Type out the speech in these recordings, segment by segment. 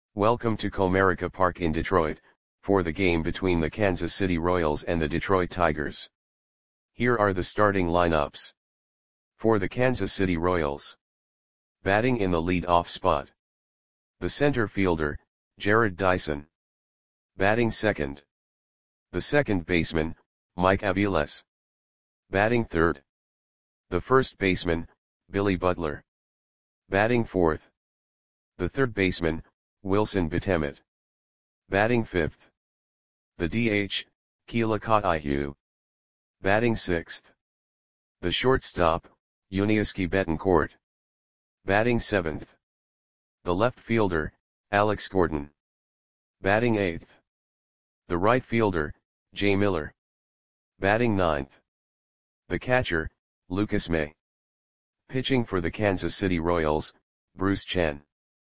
Welcome to Comerica Park in Detroit, for the game between the Kansas City Royals and the Detroit Tigers. Here are the starting lineups. For the Kansas City Royals. Batting in the lead-off spot. The center fielder, Jarrod Dyson. Batting second. The second baseman, Mike Aviles. Batting third. The first baseman, Billy Butler. Batting fourth. The third baseman, Wilson Betemit. Batting fifth. The DH, Kealoha Ka'aihu. Batting sixth. The shortstop, Yuniesky Betancourt. Batting seventh. The left fielder, Alex Gordon. Batting eighth. The right fielder, Jay Miller. Batting ninth. The catcher, Lucas May. Pitching for the Kansas City Royals, Bruce Chen.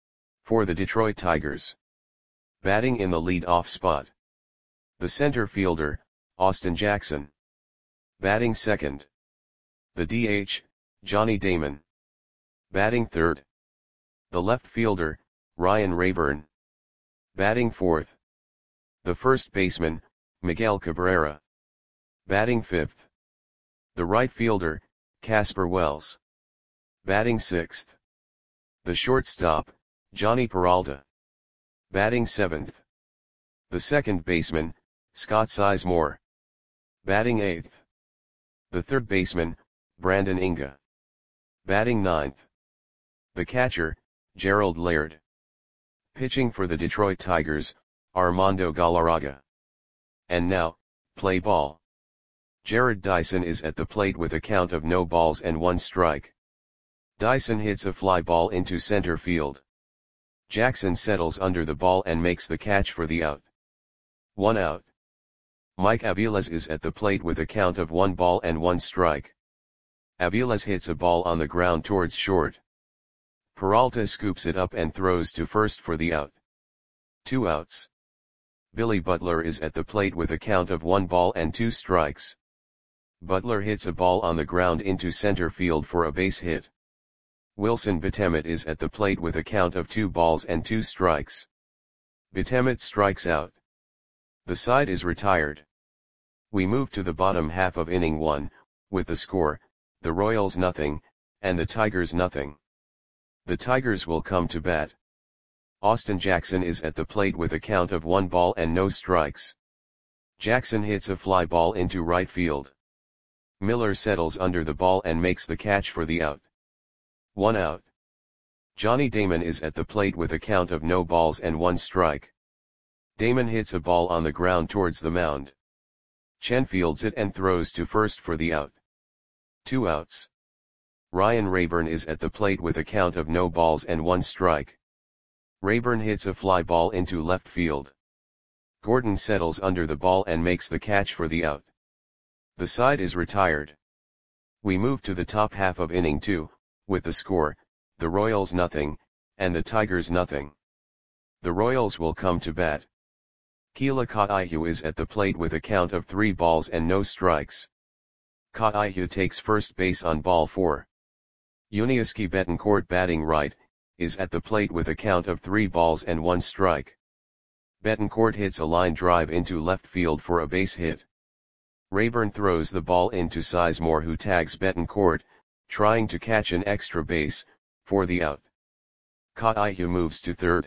For the Detroit Tigers. Batting in the lead-off spot. The center fielder, Austin Jackson. Batting second. The DH, Johnny Damon. Batting third. The left fielder, Ryan Raburn. Batting fourth. The first baseman, Miguel Cabrera. Batting fifth. The right fielder, Casper Wells. Batting sixth. The shortstop, Johnny Peralta. Batting seventh. The second baseman, Scott Sizemore. Batting eighth. The third baseman, Brandon Inga. Batting ninth. The catcher, Gerald Laird. Pitching for the Detroit Tigers, Armando Galarraga. And now, play ball. Jarrod Dyson is at the plate with a count of no balls and one strike. Dyson hits a fly ball into center field. Jackson settles under the ball and makes the catch for the out. 1 out. Mike Aviles is at the plate with a count of 1 ball and 1 strike. Aviles hits a ball on the ground towards short. Peralta scoops it up and throws to first for the out. 2 outs. Billy Butler is at the plate with a count of 1 ball and 2 strikes. Butler hits a ball on the ground into center field for a base hit. Wilson Betemit is at the plate with a count of 2 balls and 2 strikes. Betemit strikes out. The side is retired. We move to the bottom half of inning 1, with the score, the Royals nothing, and the Tigers nothing. The Tigers will come to bat. Austin Jackson is at the plate with a count of 1 ball and no strikes. Jackson hits a fly ball into right field. Miller settles under the ball and makes the catch for the out. 1 out. Johnny Damon is at the plate with a count of no balls and 1 strike. Damon hits a ball on the ground towards the mound. Chen fields it and throws to first for the out. 2 outs. Ryan Raburn is at the plate with a count of no balls and 1 strike. Raburn hits a fly ball into left field. Gordon settles under the ball and makes the catch for the out. The side is retired. We move to the top half of inning 2, with the score, the Royals nothing, and the Tigers nothing. The Royals will come to bat. Kealoha Ka'aihu is at the plate with a count of 3 balls and no strikes. Ka'aihu takes first base on ball 4. Yuniesky Betancourt, batting right, is at the plate with a count of 3 balls and 1 strike. Betancourt hits a line drive into left field for a base hit. Raburn throws the ball into Sizemore, who tags Betancourt, trying to catch an extra base, for the out. Ka'aihu moves to third.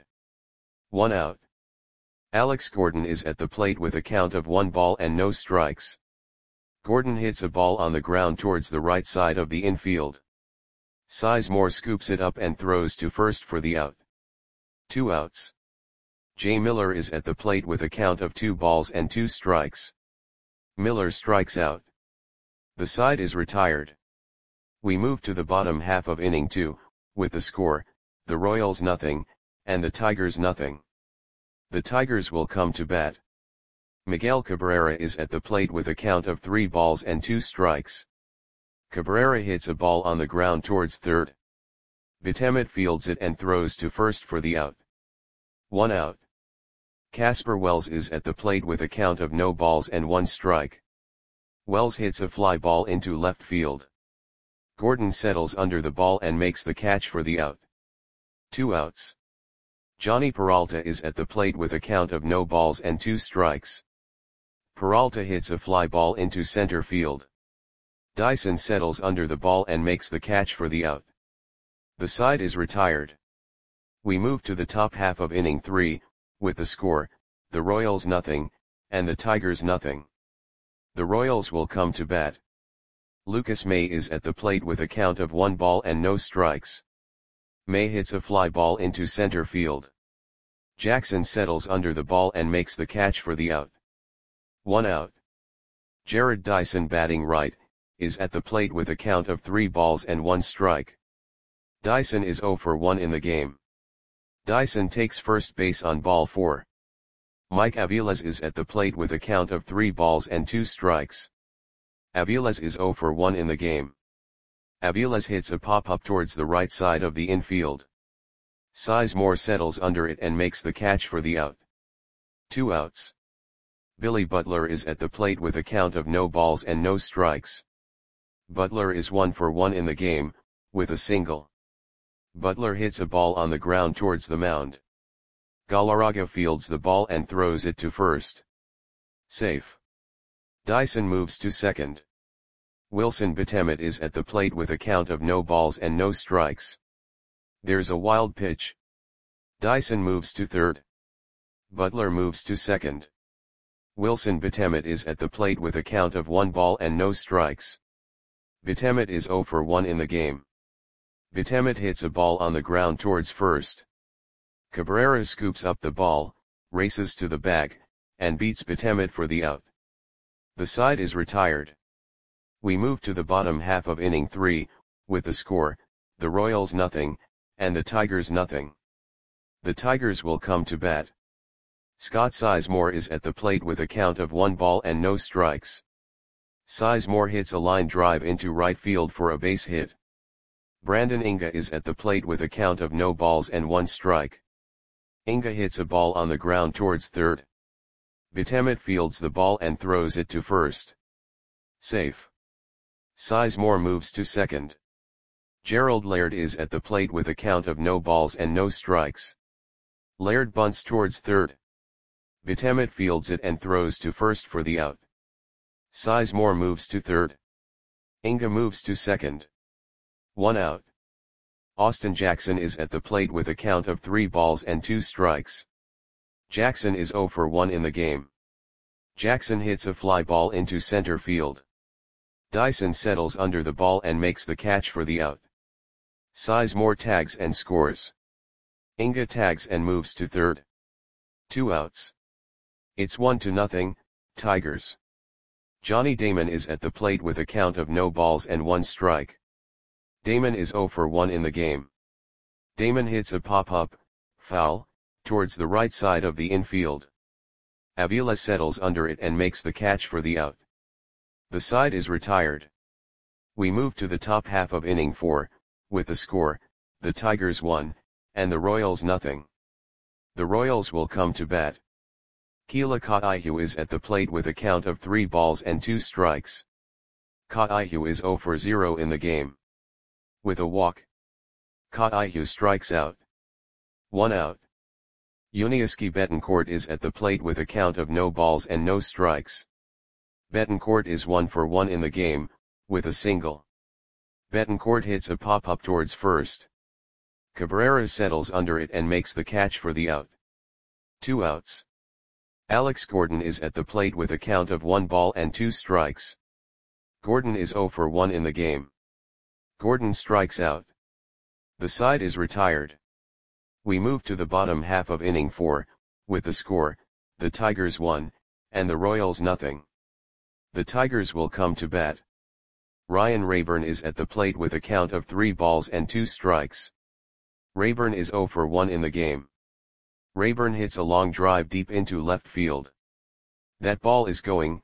1 out. Alex Gordon is at the plate with a count of 1 ball and no strikes. Gordon hits a ball on the ground towards the right side of the infield. Sizemore scoops it up and throws to first for the out. 2 outs. Jay Miller is at the plate with a count of 2 balls and 2 strikes. Miller strikes out. The side is retired. We move to the bottom half of inning 2, with the score, the Royals nothing, and the Tigers nothing. The Tigers will come to bat. Miguel Cabrera is at the plate with a count of 3 balls and 2 strikes. Cabrera hits a ball on the ground towards third. Betemit fields it and throws to first for the out. 1 out. Casper Wells is at the plate with a count of no balls and 1 strike. Wells hits a fly ball into left field. Gordon settles under the ball and makes the catch for the out. 2 outs. Johnny Peralta is at the plate with a count of no balls and 2 strikes. Peralta hits a fly ball into center field. Dyson settles under the ball and makes the catch for the out. The side is retired. We move to the top half of inning 3, with the score, the Royals nothing, and the Tigers nothing. The Royals will come to bat. Lucas May is at the plate with a count of 1 ball and no strikes. May hits a fly ball into center field. Jackson settles under the ball and makes the catch for the out. 1 out. Jared Dyson, batting right, is at the plate with a count of 3 balls and 1 strike. Dyson is 0 for 1 in the game. Dyson takes first base on ball 4. Mike Aviles is at the plate with a count of 3 balls and 2 strikes. Aviles is 0 for 1 in the game. Aviles hits a pop-up towards the right side of the infield. Sizemore settles under it and makes the catch for the out. 2 outs. Billy Butler is at the plate with a count of no balls and no strikes. Butler is 1 for 1 in the game, with a single. Butler hits a ball on the ground towards the mound. Galarraga fields the ball and throws it to first. Safe. Dyson moves to second. Wilson Betemet is at the plate with a count of no balls and no strikes. There's a wild pitch. Dyson moves to third. Butler moves to second. Wilson Betemet is at the plate with a count of 1 ball and no strikes. Betemet is 0 for 1 in the game. Betemet hits a ball on the ground towards first. Cabrera scoops up the ball, races to the bag, and beats Betemet for the out. The side is retired. We move to the bottom half of inning 3, with the score, the Royals nothing, and the Tigers nothing. The Tigers will come to bat. Scott Sizemore is at the plate with a count of 1 ball and no strikes. Sizemore hits a line drive into right field for a base hit. Brandon Inga is at the plate with a count of no balls and 1 strike. Inga hits a ball on the ground towards third. Betemet fields the ball and throws it to first. Safe. Sizemore moves to second. Gerald Laird is at the plate with a count of no balls and no strikes. Laird bunts towards third. Betemet fields it and throws to first for the out. Sizemore moves to third. Inga moves to second. 1 out. Austin Jackson is at the plate with a count of 3 balls and 2 strikes. Jackson is 0 for 1 in the game. Jackson hits a fly ball into center field. Dyson settles under the ball and makes the catch for the out. Sizemore tags and scores. Inga tags and moves to third. 2 outs. It's 1-0, Tigers. Johnny Damon is at the plate with a count of no balls and 1 strike. Damon is 0 for 1 in the game. Damon hits a pop-up, foul, towards the right side of the infield. Avila settles under it and makes the catch for the out. The side is retired. We move to the top half of inning 4, with the score, the Tigers 1, and the Royals nothing. The Royals will come to bat. Keila Kaihu is at the plate with a count of 3 balls and 2 strikes. Kaihu is 0 for 0 in the game. With a walk, Kaihu strikes out. 1 out. Yuniesky Betancourt is at the plate with a count of no balls and no strikes. Betancourt is 1 for 1 in the game, with a single. Betancourt hits a pop-up towards first. Cabrera settles under it and makes the catch for the out. 2 outs. Alex Gordon is at the plate with a count of 1 ball and 2 strikes. Gordon is 0 for 1 in the game. Gordon strikes out. The side is retired. We move to the bottom half of inning 4, with the score, the Tigers 1, and the Royals nothing. The Tigers will come to bat. Ryan Rayburn is at the plate with a count of 3 balls and 2 strikes. Rayburn is 0 for 1 in the game. Rayburn hits a long drive deep into left field. That ball is going,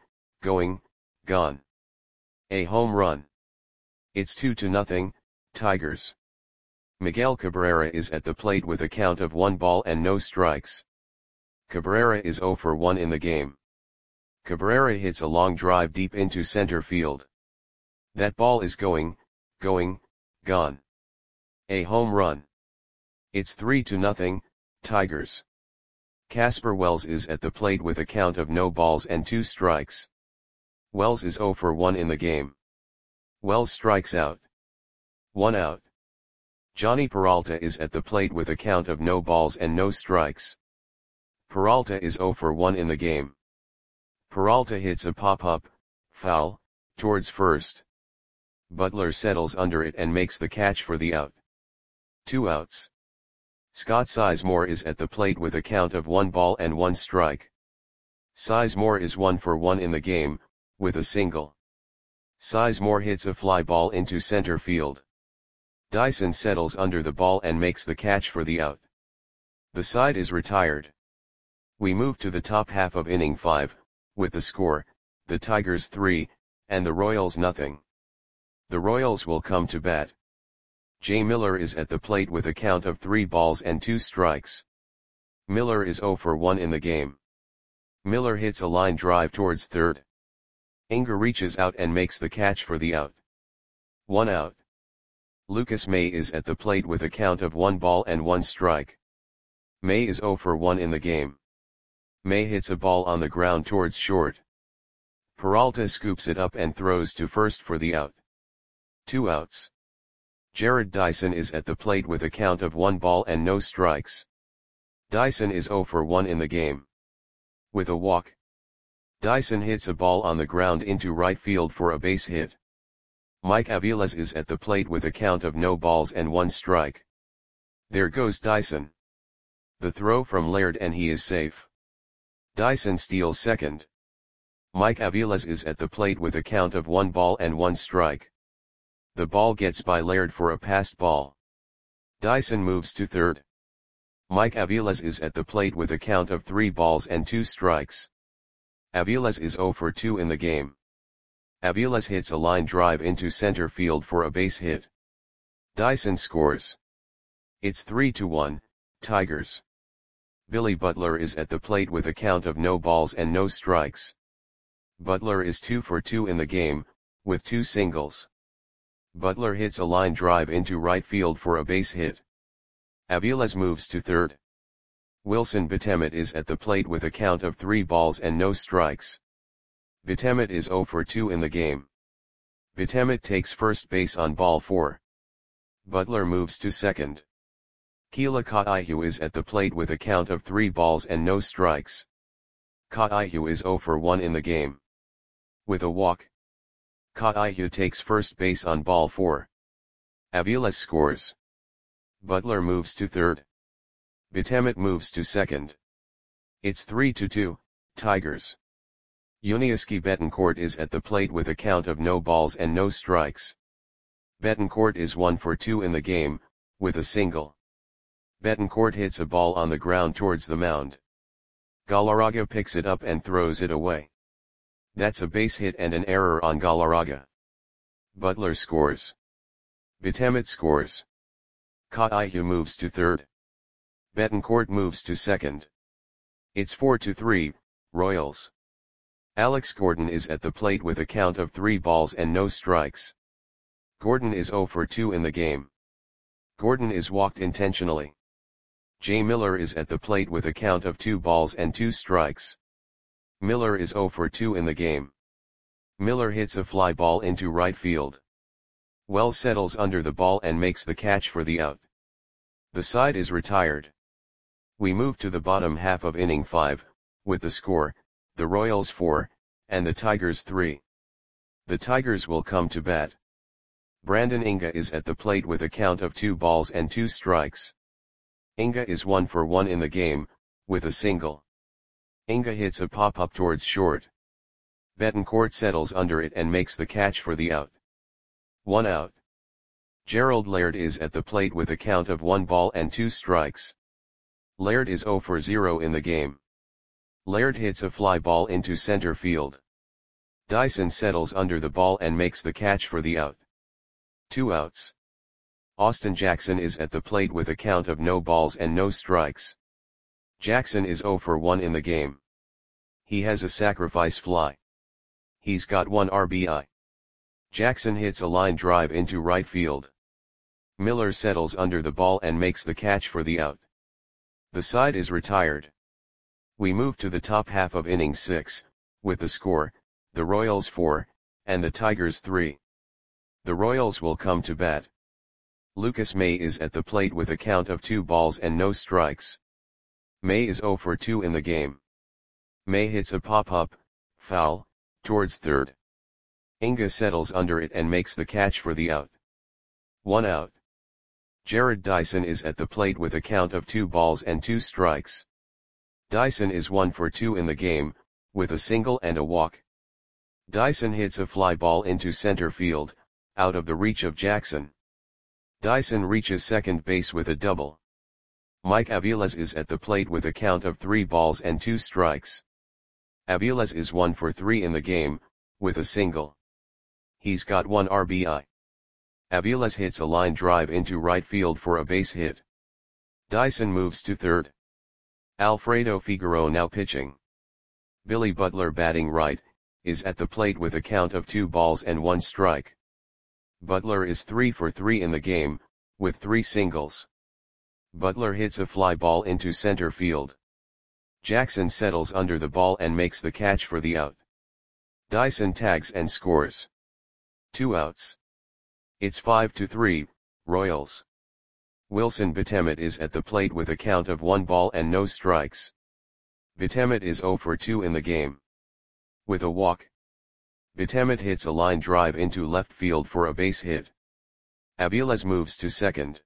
gone. A home run. It's 2-0, Tigers. Miguel Cabrera is at the plate with a count of 1 ball and no strikes. Cabrera is 0 for 1 in the game. Cabrera hits a long drive deep into center field. That ball is going, gone. A home run. It's 3-0, Tigers. Casper Wells is at the plate with a count of no balls and 2 strikes. Wells is 0 for 1 in the game. Wells strikes out. 1 out. Johnny Peralta is at the plate with a count of no balls and no strikes. Peralta is 0 for 1 in the game. Peralta hits a pop-up, foul, towards first. Butler settles under it and makes the catch for the out. 2 outs. Scott Sizemore is at the plate with a count of 1 ball and 1 strike. Sizemore is 1 for 1 in the game, with a single. Sizemore hits a fly ball into center field. Dyson settles under the ball and makes the catch for the out. The side is retired. We move to the top half of inning 5, with the score, the Tigers 3, and the Royals nothing. The Royals will come to bat. Jay Miller is at the plate with a count of 3 balls and 2 strikes. Miller is 0 for 1 in the game. Miller hits a line drive towards third. Inga reaches out and makes the catch for the out. 1 out. Lucas May is at the plate with a count of 1 ball and 1 strike. May is 0 for 1 in the game. May hits a ball on the ground towards short. Peralta scoops it up and throws to first for the out. 2 outs. Jared Dyson is at the plate with a count of 1 ball and no strikes. Dyson is 0 for 1 in the game. With a walk, Dyson hits a ball on the ground into right field for a base hit. Mike Aviles is at the plate with a count of no balls and 1 strike. There goes Dyson. The throw from Laird and he is safe. Dyson steals second. Mike Aviles is at the plate with a count of 1 ball and 1 strike. The ball gets by Laird for a passed ball. Dyson moves to third. Mike Aviles is at the plate with a count of 3 balls and 2 strikes. Aviles is 0 for 2 in the game. Aviles hits a line drive into center field for a base hit. Dyson scores. It's 3-1, Tigers. Billy Butler is at the plate with a count of no balls and no strikes. Butler is 2 for 2 in the game, with 2 singles. Butler hits a line drive into right field for a base hit. Aviles moves to third. Wilson Betemet is at the plate with a count of 3 balls and no strikes. Betemet is 0 for 2 in the game. Betemet takes first base on ball 4. Butler moves to second. Keila Kaihu is at the plate with a count of 3 balls and no strikes. Kaihu is 0 for 1 in the game. With a walk, Kaihu takes first base on ball 4. Aviles scores. Butler moves to third. Betemet moves to second. It's 3-2, Tigers. Yuniesky Betancourt is at the plate with a count of no balls and no strikes. Betancourt is 1 for 2 in the game, with a single. Betancourt hits a ball on the ground towards the mound. Galarraga picks it up and throws it away. That's a base hit and an error on Galarraga. Butler scores. Betemet scores. Kaihu moves to third. Betancourt moves to second. It's 4-3, Royals. Alex Gordon is at the plate with a count of 3 balls and no strikes. Gordon is 0 for 2 in the game. Gordon is walked intentionally. Jay Miller is at the plate with a count of 2 balls and 2 strikes. Miller is 0 for 2 in the game. Miller hits a fly ball into right field. Wells settles under the ball and makes the catch for the out. The side is retired. We move to the bottom half of inning 5, with the score, the Royals 4, and the Tigers 3. The Tigers will come to bat. Brandon Inga is at the plate with a count of 2 balls and 2 strikes. Inga is 1 for 1 in the game, with a single. Inga hits a pop-up towards short. Betancourt settles under it and makes the catch for the out. 1 out. Gerald Laird is at the plate with a count of 1 ball and 2 strikes. Laird is 0 for 0 in the game. Laird hits a fly ball into center field. Dyson settles under the ball and makes the catch for the out. 2 outs. Austin Jackson is at the plate with a count of no balls and no strikes. Jackson is 0 for 1 in the game. He has a sacrifice fly. He's got 1 RBI. Jackson hits a line drive into right field. Miller settles under the ball and makes the catch for the out. The side is retired. We move to the top half of inning 6, with the score, the Royals 4, and the Tigers 3. The Royals will come to bat. Lucas May is at the plate with a count of 2 balls and no strikes. May is 0 for 2 in the game. May hits a pop-up, foul, towards third. Inga settles under it and makes the catch for the out. 1 out. Jared Dyson is at the plate with a count of 2 balls and 2 strikes. Dyson is 1 for 2 in the game, with a single and a walk. Dyson hits a fly ball into center field, out of the reach of Jackson. Dyson reaches second base with a double. Mike Aviles is at the plate with a count of 3 balls and 2 strikes. Aviles is 1 for 3 in the game, with a single. He's got 1 RBI. Aviles hits a line drive into right field for a base hit. Dyson moves to third. Alfredo Figueroa now pitching. Billy Butler batting right, is at the plate with a count of 2 balls and 1 strike. Butler is 3 for 3 in the game, with 3 singles. Butler hits a fly ball into center field. Jackson settles under the ball and makes the catch for the out. Dyson tags and scores. 2 outs. It's 5-3, Royals. Wilson Betemet is at the plate with a count of 1 ball and no strikes. Betemet is 0 for 2 in the game. With a walk. Betemet hits a line drive into left field for a base hit. Aviles moves to second.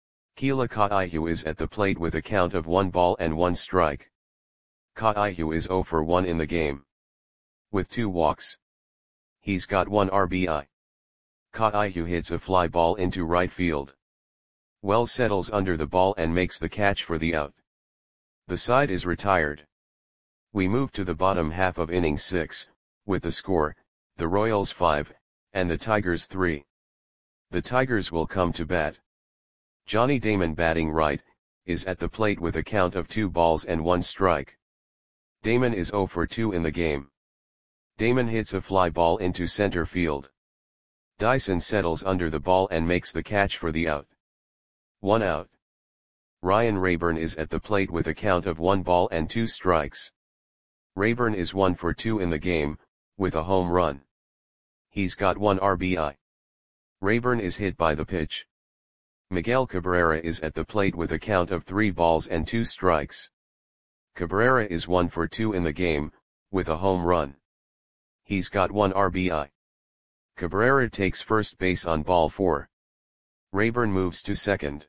Keila Kaihu is at the plate with a count of 1 ball and 1 strike. Kaihu is 0 for 1 in the game. With 2 walks. He's got 1 RBI. Kaihu hits a fly ball into right field. Wells settles under the ball and makes the catch for the out. The side is retired. We move to the bottom half of inning 6, with the score, the Royals 5, and the Tigers 3. The Tigers will come to bat. Johnny Damon batting right, is at the plate with a count of 2 balls and 1 strike. Damon is 0 for 2 in the game. Damon hits a fly ball into center field. Dyson settles under the ball and makes the catch for the out. 1 out. Ryan Rayburn is at the plate with a count of 1 ball and 2 strikes. Rayburn is 1 for 2 in the game, with a home run. He's got 1 RBI. Rayburn is hit by the pitch. Miguel Cabrera is at the plate with a count of 3 balls and 2 strikes. Cabrera is 1 for 2 in the game, with a home run. He's got 1 RBI. Cabrera takes first base on ball 4. Rayburn moves to second.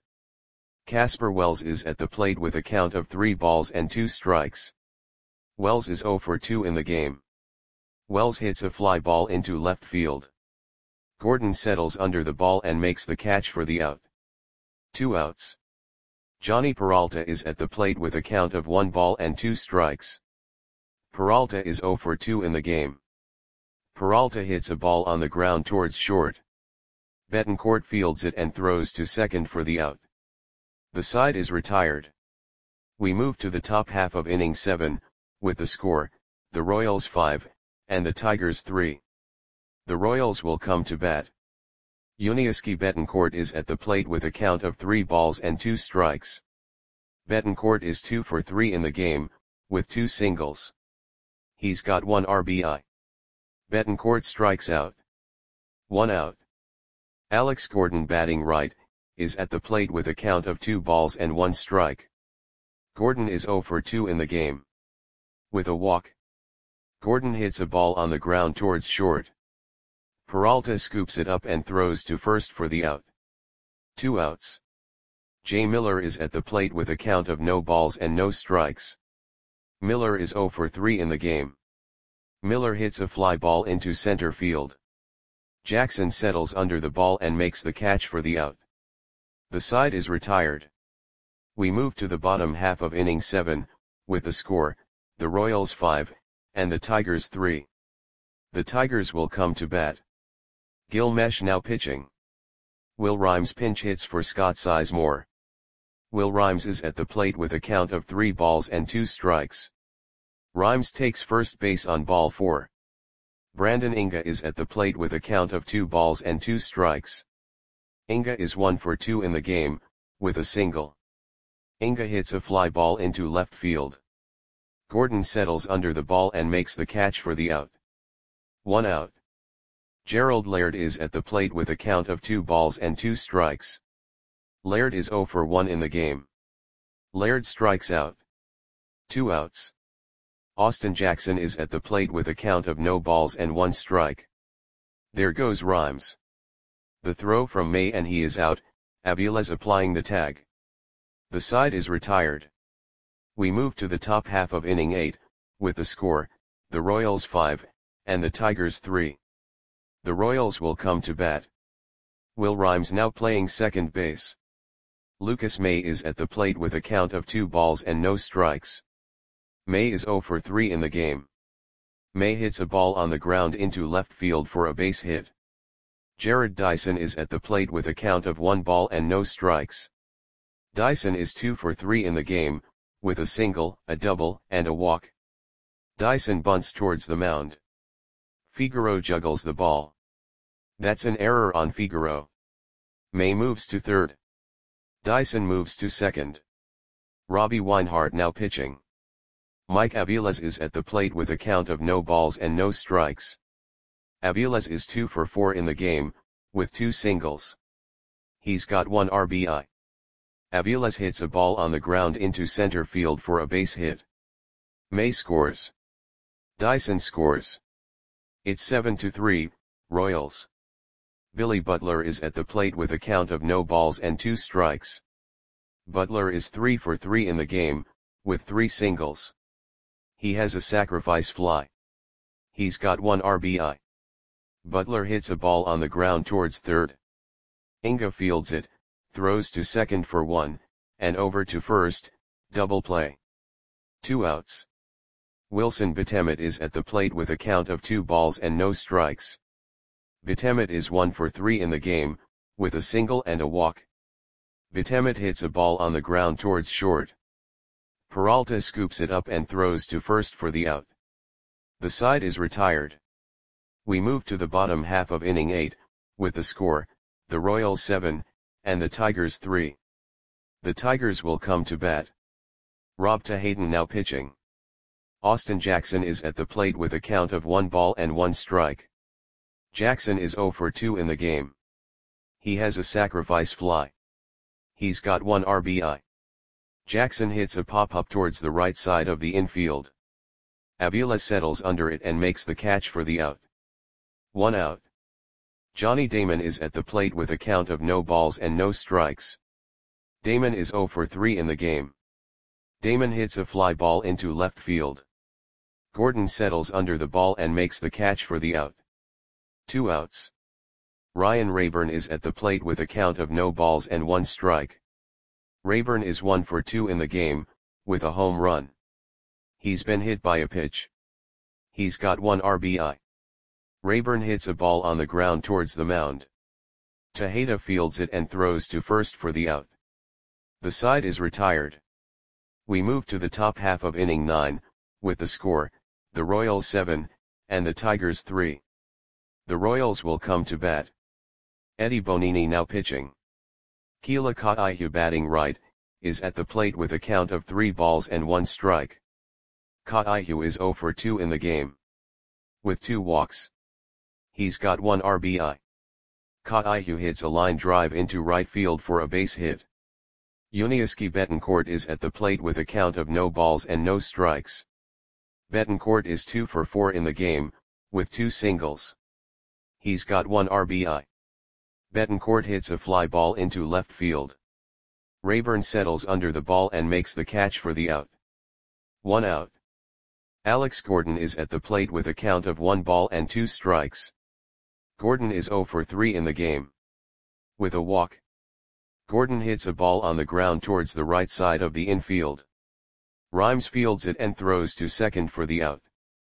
Casper Wells is at the plate with a count of 3 balls and 2 strikes. Wells is 0 for 2 in the game. Wells hits a fly ball into left field. Gordon settles under the ball and makes the catch for the out. 2 outs. Johnny Peralta is at the plate with a count of 1 ball and 2 strikes. Peralta is 0 for 2 in the game. Peralta hits a ball on the ground towards short. Betancourt fields it and throws to second for the out. The side is retired. We move to the top half of inning 7, with the score, the Royals 5, and the Tigers 3. The Royals will come to bat. Yuniesky Betancourt is at the plate with a count of 3 balls and 2 strikes. Betancourt is 2 for 3 in the game, with 2 singles. He's got 1 RBI. Betancourt strikes out. 1 out. Alex Gordon batting right, is at the plate with a count of 2 balls and 1 strike. Gordon is 0 for 2 in the game. With a walk. Gordon hits a ball on the ground towards short. Peralta scoops it up and throws to first for the out. 2 outs. Jay Miller is at the plate with a count of no balls and no strikes. Miller is 0 for 3 in the game. Miller hits a fly ball into center field. Jackson settles under the ball and makes the catch for the out. The side is retired. We move to the bottom half of inning 7, with the score, the Royals 5, and the Tigers 3. The Tigers will come to bat. Gil Mesh now pitching. Will Rhymes pinch hits for Scott Sizemore. Will Rhymes is at the plate with a count of 3 balls and 2 strikes. Rhymes takes first base on ball 4. Brandon Inga is at the plate with a count of 2 balls and 2 strikes. Inga is 1 for 2 in the game, with a single. Inga hits a fly ball into left field. Gordon settles under the ball and makes the catch for the out. 1 out. Gerald Laird is at the plate with a count of 2 balls and 2 strikes. Laird is 0 for 1 in the game. Laird strikes out. 2 outs. Austin Jackson is at the plate with a count of no balls and 1 strike. There goes Rhymes. The throw from May and he is out, Aviles applying the tag. The side is retired. We move to the top half of inning 8, with the score, the Royals 5, and the Tigers 3. The Royals will come to bat. Will Rhymes now playing second base. Lucas May is at the plate with a count of 2 balls and no strikes. May is 0 for 3 in the game. May hits a ball on the ground into left field for a base hit. Jared Dyson is at the plate with a count of 1 ball and no strikes. Dyson is 2 for 3 in the game, with a single, a double, and a walk. Dyson bunts towards the mound. Figueroa juggles the ball. That's an error on Figueroa. May moves to third. Dyson moves to second. Robbie Weinhardt now pitching. Mike Aviles is at the plate with a count of no balls and no strikes. Aviles is 2 for 4 in the game, with 2 singles. He's got 1 RBI. Aviles hits a ball on the ground into center field for a base hit. May scores. Dyson scores. It's 7-3, Royals. Billy Butler is at the plate with a count of no balls and 2 strikes. Butler is 3 for 3 in the game, with 3 singles. He has a sacrifice fly. He's got 1 RBI. Butler hits a ball on the ground towards third. Inga fields it, throws to second for 1, and over to first, double play. 2 outs. Wilson Betemet is at the plate with a count of 2 balls and no strikes. Betemet is 1 for 3 in the game, with a single and a walk. Betemet hits a ball on the ground towards short. Peralta scoops it up and throws to first for the out. The side is retired. We move to the bottom half of inning 8, with the score, the Royals 7, and the Tigers 3. The Tigers will come to bat. Rob Tahayden now pitching. Austin Jackson is at the plate with a count of 1 ball and 1 strike. Jackson is 0 for 2 in the game. He has a sacrifice fly. He's got 1 RBI. Jackson hits a pop-up towards the right side of the infield. Aviles settles under it and makes the catch for the out. 1 out. Johnny Damon is at the plate with a count of no balls and no strikes. Damon is 0 for 3 in the game. Damon hits a fly ball into left field. Gordon settles under the ball and makes the catch for the out. 2 outs. Ryan Rayburn is at the plate with a count of no balls and 1 strike. Rayburn is 1 for 2 in the game, with a home run. He's been hit by a pitch. He's got 1 RBI. Rayburn hits a ball on the ground towards the mound. Tejeda fields it and throws to first for the out. The side is retired. We move to the top half of inning 9, with the score, the Royals 7, and the Tigers 3. The Royals will come to bat. Eddie Bonini now pitching. Keila Kaihu batting right, is at the plate with a count of 3 balls and 1 strike. Kaihu is 0 for 2 in the game. With 2 walks. He's got 1 RBI. Kaihu hits a line drive into right field for a base hit. Yuniesky Betancourt is at the plate with a count of no balls and no strikes. Betancourt is 2 for 4 in the game, with 2 singles. He's got 1 RBI. Betancourt hits a fly ball into left field. Rayburn settles under the ball and makes the catch for the out. 1 out. Alex Gordon is at the plate with a count of 1 ball and 2 strikes. Gordon is 0 for 3 in the game. With a walk. Gordon hits a ball on the ground towards the right side of the infield. Rhymes fields it and throws to second for the out.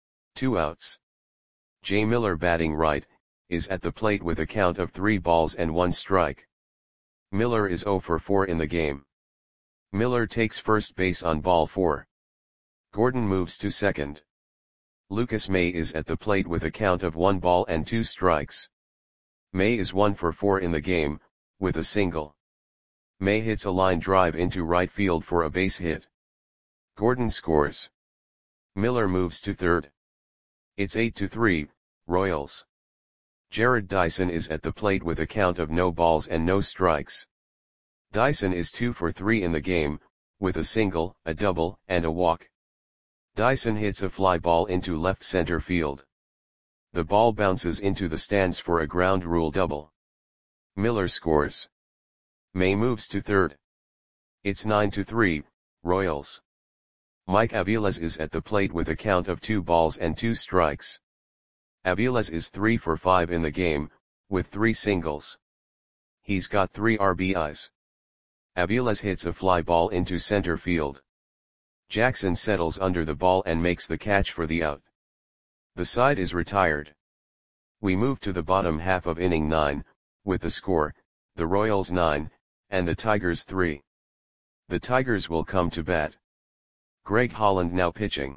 2 outs. Jay Miller batting right, is at the plate with a count of 3 balls and 1 strike. Miller is 0 for 4 in the game. Miller takes first base on ball 4. Gordon moves to second. Lucas May is at the plate with a count of 1 ball and 2 strikes. May is 1 for 4 in the game, with a single. May hits a line drive into right field for a base hit. Gordon scores. Miller moves to third. It's 8-3, Royals. Jarrod Dyson is at the plate with a count of no balls and no strikes. Dyson is 2 for 3 in the game, with a single, a double, and a walk. Dyson hits a fly ball into left center field. The ball bounces into the stands for a ground rule double. Miller scores. May moves to third. It's 9-3, Royals. Mike Aviles is at the plate with a count of 2 balls and 2 strikes. Aviles is 3 for 5 in the game, with 3 singles. He's got 3 RBIs. Aviles hits a fly ball into center field. Jackson settles under the ball and makes the catch for the out. The side is retired. We move to the bottom half of inning 9, with the score, the Royals 9, and the Tigers 3. The Tigers will come to bat. Greg Holland now pitching.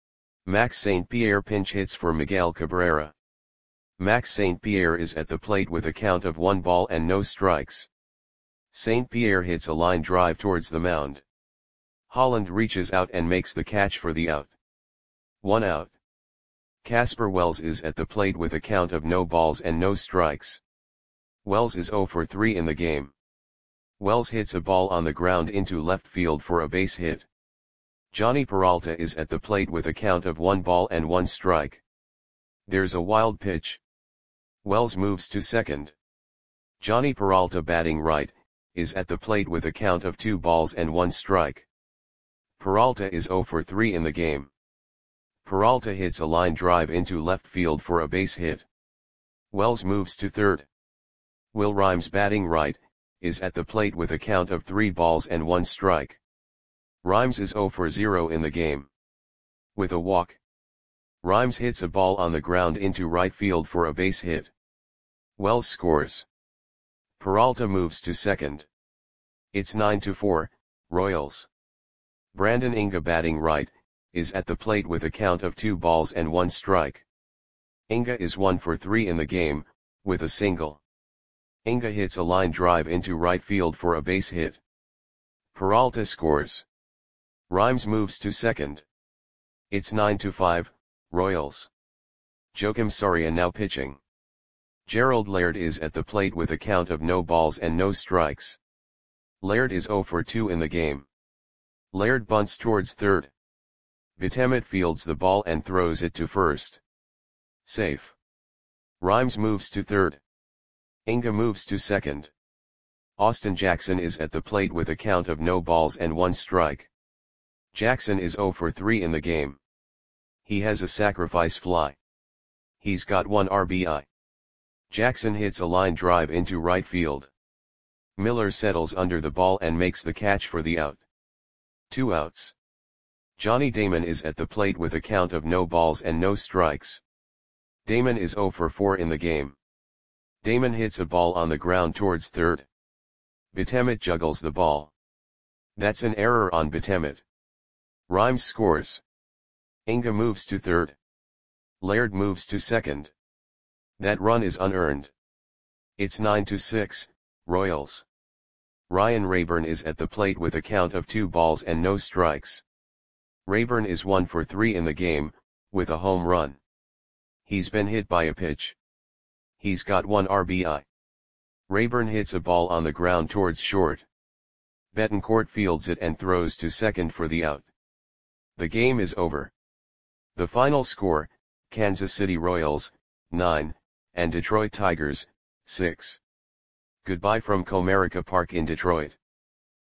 Max St. Pierre pinch hits for Miguel Cabrera. Max St. Pierre is at the plate with a count of 1 ball and no strikes. St. Pierre hits a line drive towards the mound. Holland reaches out and makes the catch for the out. 1 out. Casper Wells is at the plate with a count of no balls and no strikes. Wells is 0 for 3 in the game. Wells hits a ball on the ground into left field for a base hit. Johnny Peralta is at the plate with a count of 1 ball and 1 strike. There's a wild pitch. Wells moves to second. Johnny Peralta, batting right, is at the plate with a count of 2 balls and 1 strike. Peralta is 0 for 3 in the game. Peralta hits a line drive into left field for a base hit. Wells moves to third. Will Rhymes, batting right, is at the plate with a count of 3 balls and 1 strike. Rhymes is 0 for 0 in the game. With a walk. Rhymes hits a ball on the ground into right field for a base hit. Wells scores. Peralta moves to second. It's 9-4, Royals. Brandon Inga, batting right, is at the plate with a count of 2 balls and 1 strike. Inga is 1 for 3 in the game, with a single. Inga hits a line drive into right field for a base hit. Peralta scores. Rhymes moves to second. It's 9-5, Royals. Joakim Soria now pitching. Gerald Laird is at the plate with a count of no balls and no strikes. Laird is 0 for 2 in the game. Laird bunts towards third. Betemet fields the ball and throws it to first. Safe. Rhymes moves to third. Inga moves to second. Austin Jackson is at the plate with a count of no balls and 1 strike. Jackson is 0 for 3 in the game. He has a sacrifice fly. He's got 1 RBI. Jackson hits a line drive into right field. Miller settles under the ball and makes the catch for the out. 2 outs. Johnny Damon is at the plate with a count of no balls and no strikes. Damon is 0 for 4 in the game. Damon hits a ball on the ground towards third. Betemet juggles the ball. That's an error on Betemet. Rhymes scores. Inga moves to third. Laird moves to second. That run is unearned. It's 9-6, Royals. Ryan Rayburn is at the plate with a count of 2 balls and no strikes. Rayburn is 1 for 3 in the game, with a home run. He's been hit by a pitch. He's got 1 RBI. Rayburn hits a ball on the ground towards short. Betancourt fields it and throws to second for the out. The game is over. The final score, Kansas City Royals, 9, and Detroit Tigers, 6. Goodbye from Comerica Park in Detroit.